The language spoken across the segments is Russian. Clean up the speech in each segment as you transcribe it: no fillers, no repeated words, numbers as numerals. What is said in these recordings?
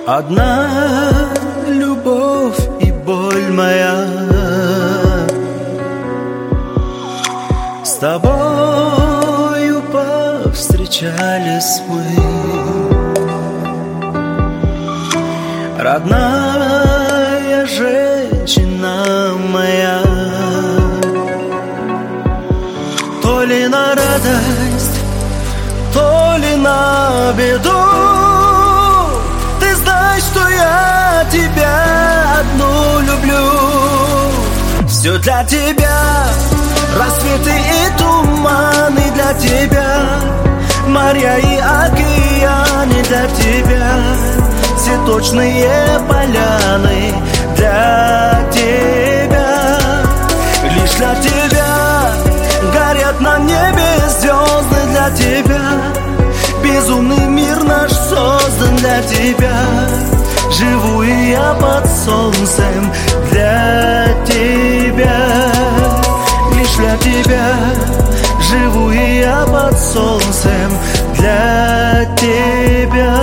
Одна любовь и боль моя. С тобою повстречались мы, родная женщина моя. То ли на радость, то ли на беду, ты знаешь, что я тебя одну люблю. Все для тебя, рассветы и туманы для тебя, моря и океаны для тебя, цветочные поляны для тебя. Лишь для тебя горят на небе звезды для тебя. Безумный мир наш создан для тебя. Живу и я под солнцем для тебя. Лишь для тебя живу и я под солнцем для тебя.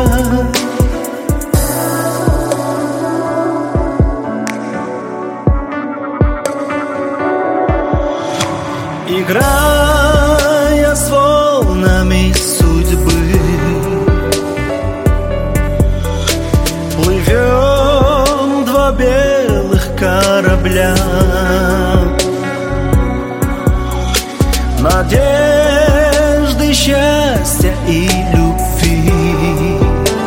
Играя с волнами судьбы, плывем два белых корабля. Надежды, счастья и любви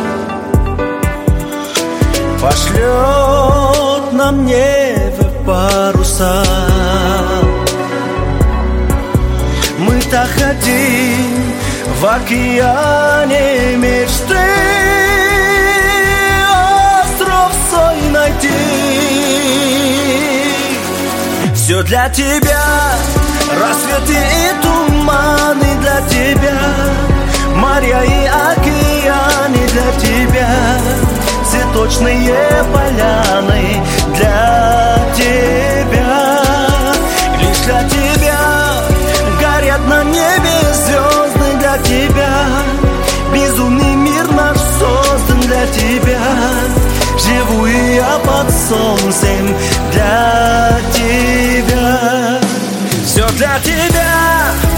пошлет нам небо паруса. Мы так хотим в океане мечты остров свой найти. Все для тебя, рассветы и туманы для тебя, моря и океаны для тебя, цветочные поляны для тебя. Лишь для тебя горят на небе звезды для тебя. Безумный мир наш создан для тебя. Живу и я под солнцем для тебя. Все для тебя.